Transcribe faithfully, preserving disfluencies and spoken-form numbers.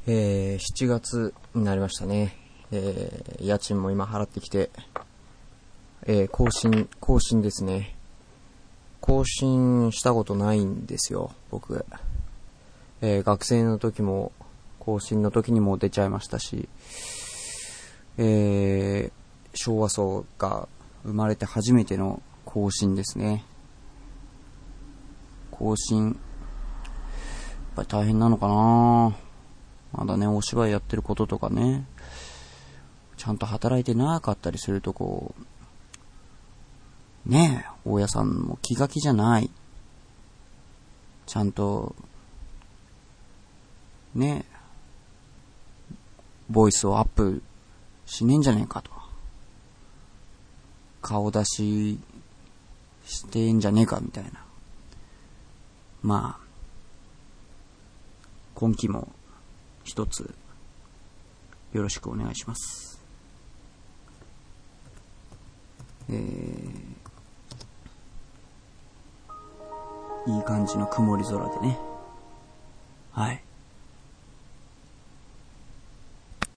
えー、しちがつになりましたね。えー、家賃も今払ってきて、えー、更新、更新ですね。更新したことないんですよ、僕。えー、学生の時も、更新の時にも出ちゃいましたし、えー、昭和層が生まれて初めての更新ですね。更新、やっぱり大変なのかな。まだね、お芝居やってることとかね、ちゃんと働いてなかったりするとこう、ねえ、大家さんも気が気じゃない。ちゃんと、ねえ、ボイスをアップしねえんじゃねえかと。顔出ししてんじゃねえかみたいな。まあ、今期も一つよろしくお願いします。えー、いい感じの曇り空でね。はい。